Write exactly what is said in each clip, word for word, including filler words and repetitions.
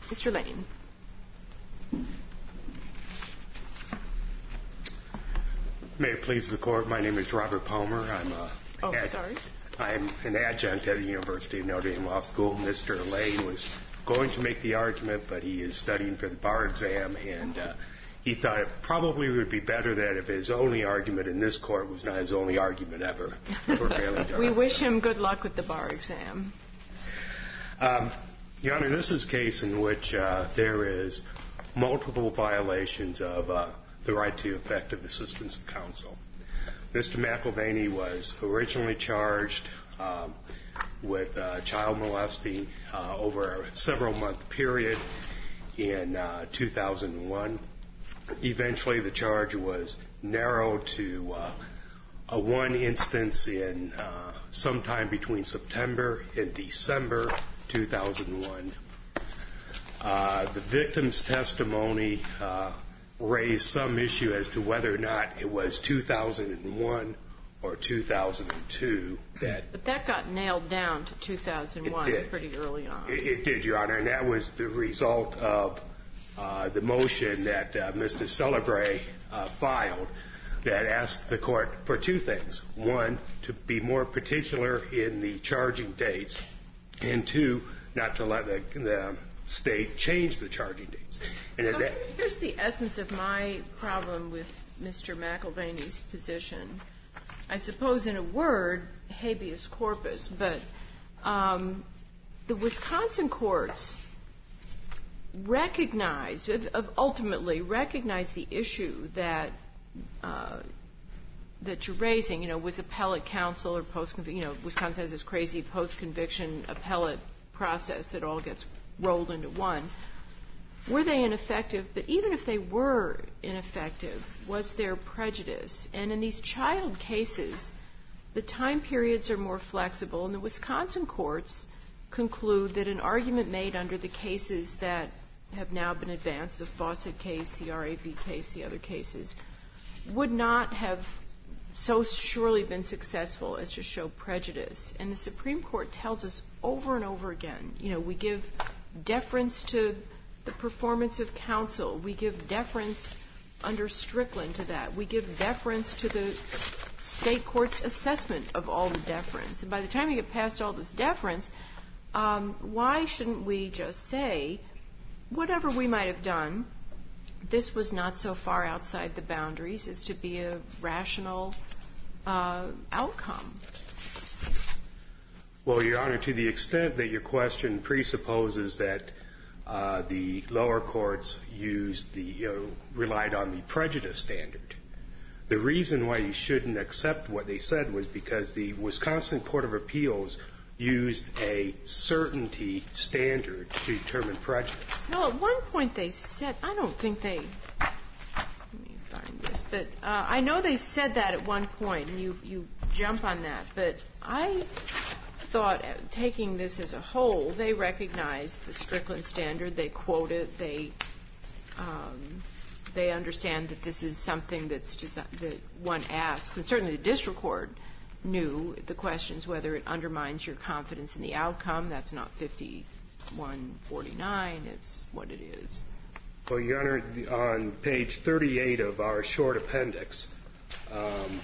Mister Lane. May it please the Court, my name is Robert Palmer. I'm a Oh, ad- sorry. I'm an adjunct at the University of Notre Dame Law School. Mister Lane was going to make the argument, but he is studying for the bar exam, and uh, he thought it probably would be better that if his only argument in this court was not his only argument ever. We wish him good luck with the bar exam. Um, Your Honor, this is a case in which uh, there is multiple violations of uh, the right to effective assistance of counsel. Mister McIlvaney was originally charged um, with uh, child molesting uh, over a several-month period in uh, two thousand one. Eventually, the charge was narrowed to uh, a one instance in uh, sometime between September and December two thousand one. Uh, the victim's testimony uh, raised some issue as to whether or not it was two thousand one or two thousand two. That but that got nailed down to two thousand one pretty early on. It, it did, Your Honor, and that was the result of uh, the motion that uh, Mister Celebre uh, filed that asked the court for two things. One, to be more particular in the charging dates, and two, not to let the, the state change the charging dates. And so that, here's the essence of my problem with Mister McIlvaney's position. I suppose in a word, habeas corpus, but um, the Wisconsin courts recognize, ultimately recognize the issue that uh, that you're raising. You know, was appellate counsel or post, you know, Wisconsin has this crazy post-conviction appellate process that all gets rolled into one. Were they ineffective? But even if they were ineffective, was there prejudice? And in these child cases, the time periods are more flexible, and the Wisconsin courts conclude that an argument made under the cases that have now been advanced, the Fawcett case, the R A V case, the other cases, would not have so surely been successful as to show prejudice. And the Supreme Court tells us over and over again, you know, we give deference to the performance of counsel. We give deference under Strickland to that. We give deference to the state court's assessment of all the deference. And by the time you get past all this deference, um, why shouldn't we just say, whatever we might have done, this was not so far outside the boundaries as to be a rational uh, outcome? Well, Your Honor, to the extent that your question presupposes that uh, the lower courts used the uh, relied on the prejudice standard, the reason why you shouldn't accept what they said was because the Wisconsin Court of Appeals used a certainty standard to determine prejudice. No, at one point they said, I don't think they, let me find this, but uh, I know they said that at one point, and you, you jump on that, but I thought, uh, taking this as a whole, they recognized the Strickland standard, they quote it, they, um, they understand that this is something that's just, that one asks, and certainly the district court knew the questions, whether it undermines your confidence in the outcome. That's not fifty-one forty-nine. It's what it is. Well, Your Honor, on page thirty-eight of our short appendix, um,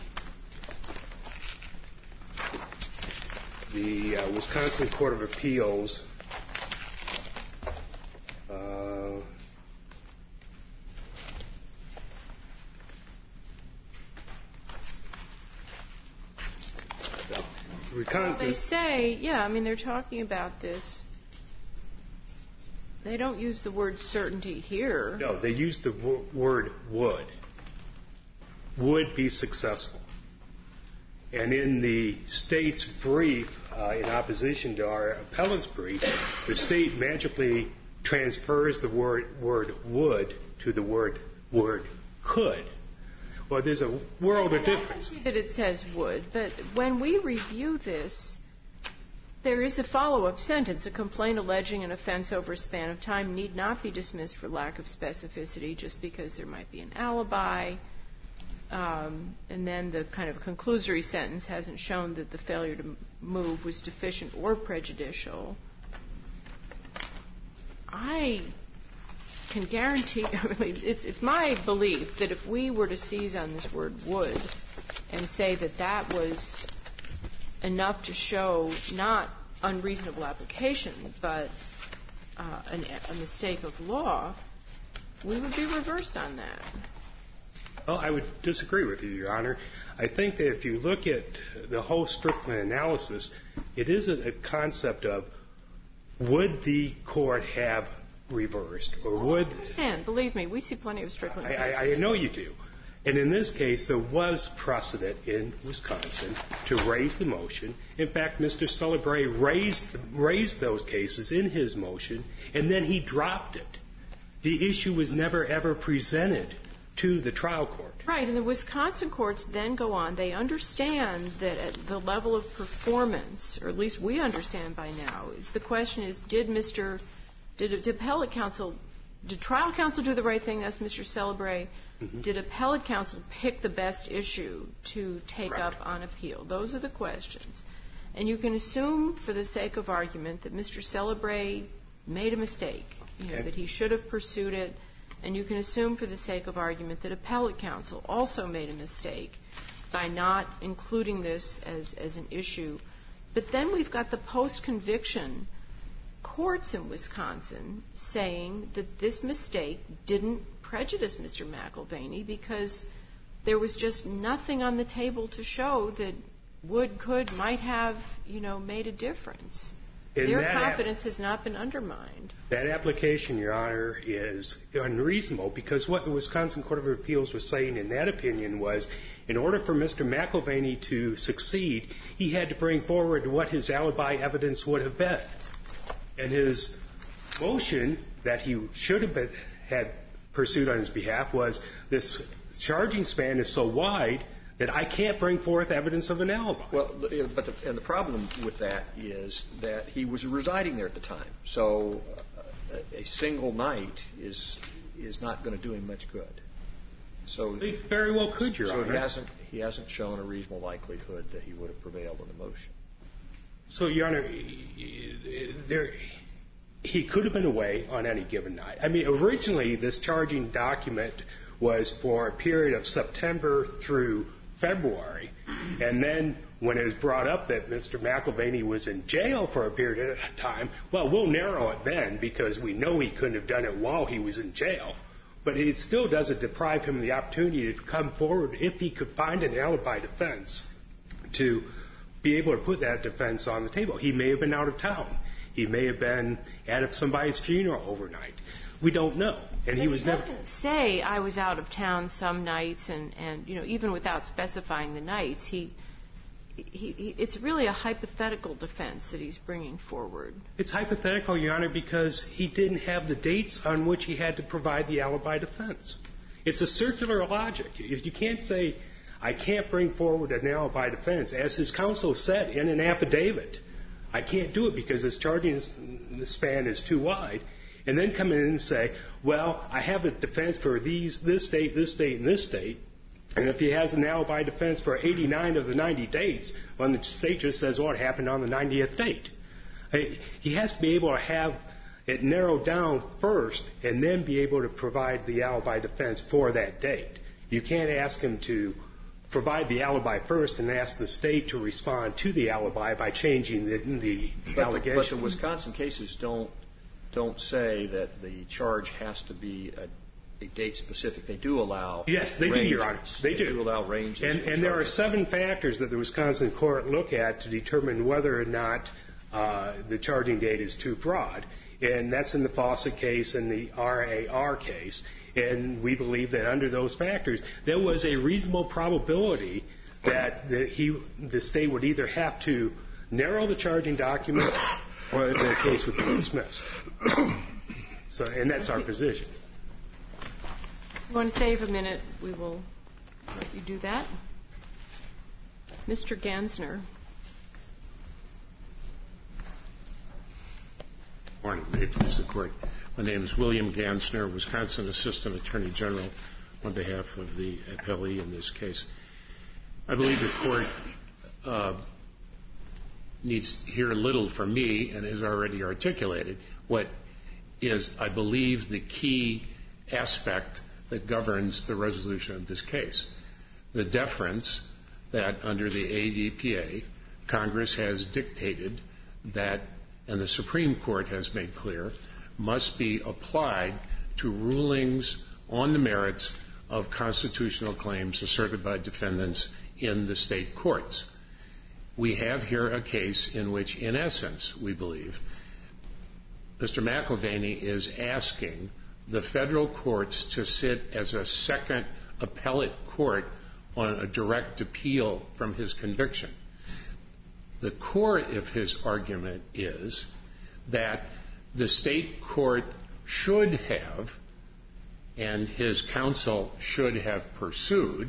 the uh, Wisconsin Court of Appeals uh, Well, they say, yeah, I mean, they're talking about this. They don't use the word certainty here. No, they use the w- word would. Would be successful. And in the state's brief, uh, in opposition to our appellant's brief, the state magically transfers the word, word would to the word word could. Well, there's a world of difference. I can see that it says would, but when we review this, there is a follow-up sentence. A complaint alleging an offense over a span of time need not be dismissed for lack of specificity just because there might be an alibi. Um, and then the kind of conclusory sentence hasn't shown that the failure to move was deficient or prejudicial. I can guarantee, I mean, it's, it's my belief that if we were to seize on this word would and say that that was enough to show not unreasonable application, but uh, an, a mistake of law, we would be reversed on that. Well, I would disagree with you, Your Honor. I think that if you look at the whole Strickland analysis, it is a, a concept of would the court have reversed, or would... I understand. Believe me, we see plenty of Strickland cases. I, I know you do. And in this case, there was precedent in Wisconsin to raise the motion. In fact, Mister Celebre raised, raised those cases in his motion, and then he dropped it. The issue was never, ever presented to the trial court. Right, and the Wisconsin courts then go on. They understand that at the level of performance, or at least we understand by now, is the question is, did Mister Did, did appellate counsel, did trial counsel do the right thing? That's Mister Celebre. Mm-hmm. Did appellate counsel pick the best issue to take right. up on appeal? Those are the questions. And you can assume, for the sake of argument, that Mister Celebre made a mistake, you know, okay. that he should have pursued it. And you can assume, for the sake of argument, that appellate counsel also made a mistake by not including this as, as an issue. But then we've got the post-conviction courts in Wisconsin saying that this mistake didn't prejudice Mister McIlvaney because there was just nothing on the table to show that would, could, might have, you know, made a difference. And their confidence ap- has not been undermined. That application, Your Honor, is unreasonable because what the Wisconsin Court of Appeals was saying in that opinion was in order for Mister McIlvaney to succeed, he had to bring forward what his alibi evidence would have been. And his motion that he should have been, had pursued on his behalf was this charging span is so wide that I can't bring forth evidence of an alibi. Well, but the, and the problem with that is that he was residing there at the time. So uh, a single night is is not going to do him much good. So he very well could, Your so Honor. So he hasn't he hasn't shown a reasonable likelihood that he would have prevailed on the motion. So, Your Honor, there, he could have been away on any given night. I mean, originally, this charging document was for a period of September through February. And then when it was brought up that Mister McIlvaney was in jail for a period of time, well, we'll narrow it then because we know he couldn't have done it while he was in jail. But it still doesn't deprive him of the opportunity to come forward if he could find an alibi defense to be able to put that defense on the table. He may have been out of town. He may have been at somebody's funeral overnight. We don't know. And but he was he never. doesn't say I was out of town some nights, and, and you know, even without specifying the nights, he, he, he it's really a hypothetical defense that he's bringing forward. It's hypothetical, Your Honor, because he didn't have the dates on which he had to provide the alibi defense. It's a circular logic. If you can't say I can't bring forward an alibi defense, as his counsel said in an affidavit, I can't do it because this charging span is too wide, and then come in and say, well, I have a defense for these, this date, this date, and this date, and if he has an alibi defense for eighty-nine of the ninety dates, well, the state just says, well, it happened on the ninetieth date. He has to be able to have it narrowed down first and then be able to provide the alibi defense for that date. You can't ask him to provide the alibi first and ask the state to respond to the alibi by changing the, the but allegation. The, but the Wisconsin cases don't don't say that the charge has to be a, a date specific. They do allow yes, they ranges. do, Your Honor. They, they do. do allow ranges. And, and there are seven factors that the Wisconsin court look at to determine whether or not uh, the charging date is too broad. And that's in the Fawcett case and the R A R case. And we believe that under those factors, there was a reasonable probability that the, he, the state would either have to narrow the charging document or the case would be dismissed. So, and that's our position. You want to save a minute? We will let you do that. Mister Gansner. Morning. May it please the Court. My name is William Gansner, Wisconsin Assistant Attorney General on behalf of the appellee in this case. I believe the Court uh, needs to hear a little from me and has already articulated what is, I believe, the key aspect that governs the resolution of this case. The deference that under the A D P A, Congress has dictated that, and the Supreme Court has made clear, must be applied to rulings on the merits of constitutional claims asserted by defendants in the state courts. We have here a case in which, in essence, we believe, Mister McIlvaney is asking the federal courts to sit as a second appellate court on a direct appeal from his conviction. The core of his argument is that the state court should have, and his counsel should have pursued,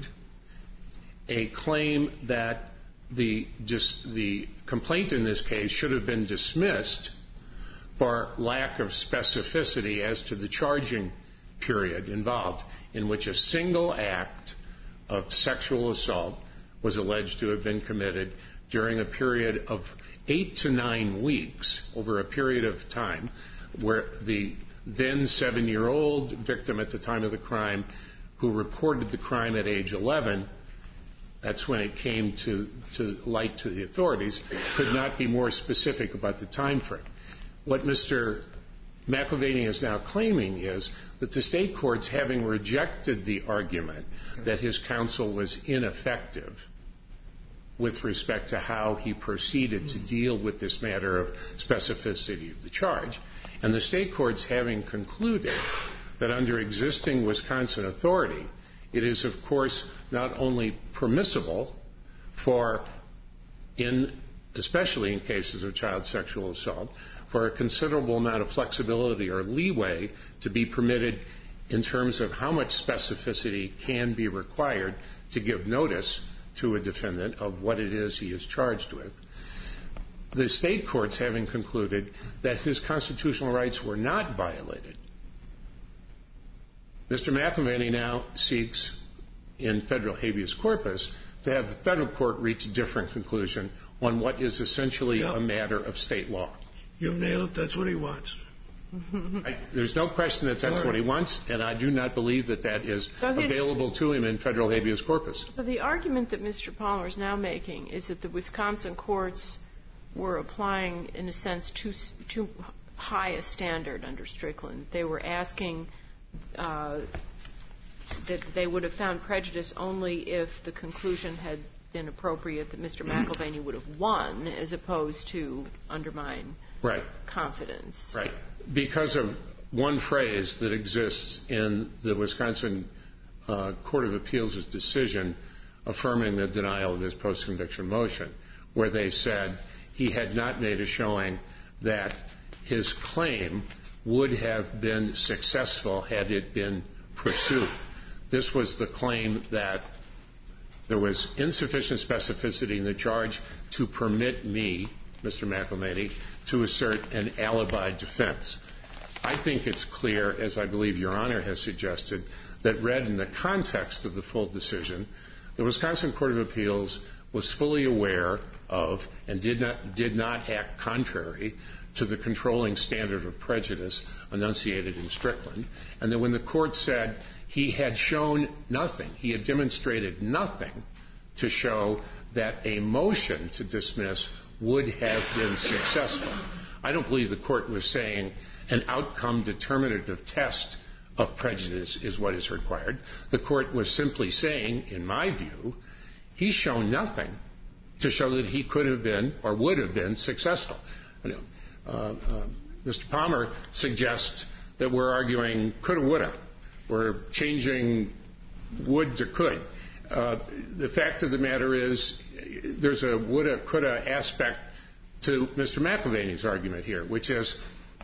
a claim that the, just the complaint in this case should have been dismissed for lack of specificity as to the charging period involved, in which a single act of sexual assault was alleged to have been committed during a period of eight to nine weeks, over a period of time, where the then seven-year-old victim at the time of the crime, who reported the crime at age eleven, that's when it came to, to light to the authorities, could not be more specific about the time frame. What Mister McIlvaney is now claiming is that the state courts, having rejected the argument that his counsel was ineffective with respect to how he proceeded to deal with this matter of specificity of the charge, and the state courts having concluded that under existing Wisconsin authority, it is, of course, not only permissible for, in, especially in cases of child sexual assault, for a considerable amount of flexibility or leeway to be permitted in terms of how much specificity can be required to give notice to a defendant of what it is he is charged with. The state courts having concluded that his constitutional rights were not violated, Mister McIlvaney now seeks, in federal habeas corpus, to have the federal court reach a different conclusion on what is essentially yep. a matter of state law. You've nailed it. That's what he wants. I, there's no question that that's right. what he wants, and I do not believe that that is so his, available to him in federal habeas corpus. So the argument that Mister Palmer is now making is that the Wisconsin courts were applying, in a sense, too, too high a standard under Strickland. They were asking uh, that they would have found prejudice only if the conclusion had been appropriate, that Mister McIlvaney would have won, as opposed to undermine right. confidence. Right. Because of one phrase that exists in the Wisconsin uh, Court of Appeals' decision affirming the denial of his post-conviction motion, where they said he had not made a showing that his claim would have been successful had it been pursued. This was the claim that there was insufficient specificity in the charge to permit me, Mister McIlvaney, to assert an alibi defense. I think it's clear, as I believe Your Honor has suggested, that read in the context of the full decision, the Wisconsin Court of Appeals was fully aware of and did not, did not act contrary to the controlling standard of prejudice enunciated in Strickland, and that when the court said he had shown nothing, he had demonstrated nothing to show that a motion to dismiss would have been successful. I don't believe the court was saying an outcome determinative test of prejudice is what is required. The court was simply saying, in my view, he's shown nothing to show that he could have been or would have been successful. You know, uh, uh, Mister Palmer suggests that we're arguing coulda, woulda. We're changing would to could. Uh, the fact of the matter is there's a woulda, coulda aspect to Mister McIlvaney's argument here, which is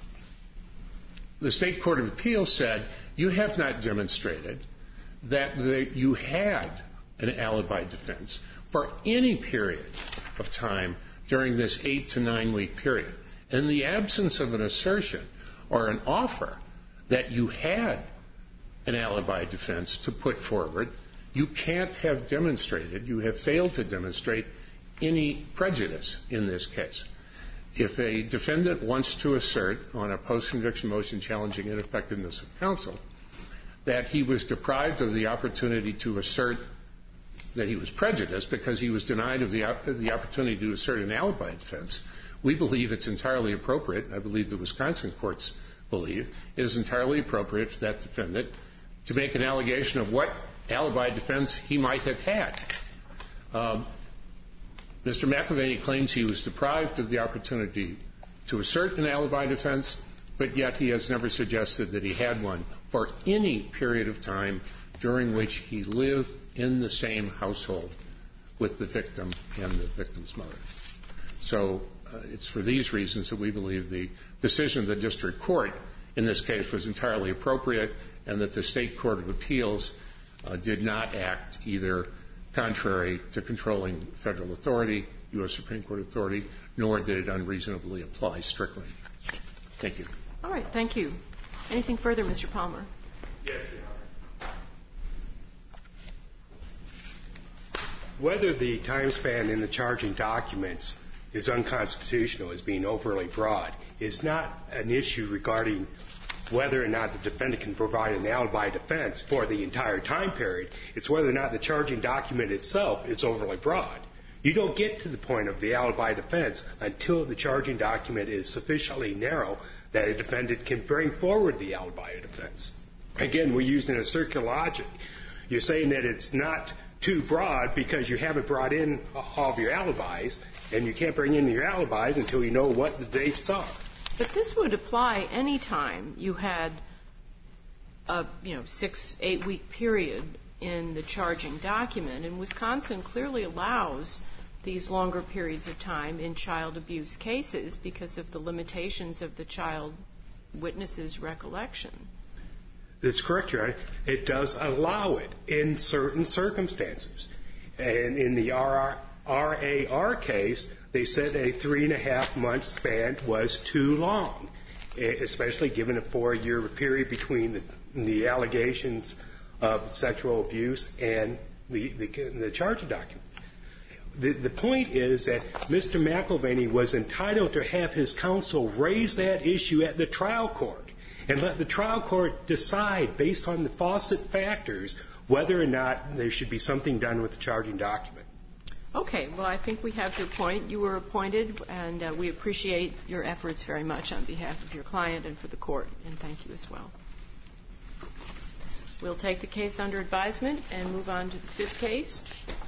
the State Court of Appeals said you have not demonstrated that the, you had an alibi defense for any period of time during this eight to nine week period. In the absence of an assertion or an offer that you had an alibi defense to put forward, you can't have demonstrated, you have failed to demonstrate any prejudice in this case. if a defendant wants to assert on a post-conviction motion challenging ineffectiveness of counsel that he was deprived of the opportunity to assert that he was prejudiced because he was denied of the, the opportunity to assert an alibi defense, we believe it's entirely appropriate, I believe the Wisconsin courts believe, it is entirely appropriate for that defendant to make an allegation of what alibi defense he might have had. Um, Mister McAvaney claims he was deprived of the opportunity to assert an alibi defense, but yet he has never suggested that he had one for any period of time during which he lived in the same household with the victim and the victim's mother. So uh, it's for these reasons that we believe the decision of the district court in this case was entirely appropriate and that the State Court of Appeals uh, did not act either contrary to controlling federal authority, U S Supreme Court authority, nor did it unreasonably apply strictly. Thank you. All right. Thank you. Anything further, Mister Palmer? Yes, Your Honor. Whether the time span in the charging documents is unconstitutional, as being overly broad, is not an issue regarding whether or not the defendant can provide an alibi defense for the entire time period. It's whether or not the charging document itself is overly broad. You don't get to the point of the alibi defense until the charging document is sufficiently narrow that a defendant can bring forward the alibi defense. Again, we're using a circular logic. You're saying that it's not too broad because you haven't brought in all of your alibis, and you can't bring in your alibis until you know what the dates are. But this would apply any time you had a, you know, six, eight-week period in the charging document. And Wisconsin clearly allows these longer periods of time in child abuse cases because of the limitations of the child witness's recollection. That's correct, Your Honor. It does allow it in certain circumstances. And in the R A R case, they said a three-and-a-half-month span was too long, especially given a four-year period between the, the allegations of sexual abuse and the, the, the charging document. The, the point is that Mister McAvaney was entitled to have his counsel raise that issue at the trial court and let the trial court decide, based on the Fawcett factors, whether or not there should be something done with the charging document. Okay. Well, I think we have your point. You were appointed, and uh, we appreciate your efforts very much on behalf of your client and for the court, and thank you as well. We'll take the case under advisement and move on to the fifth case.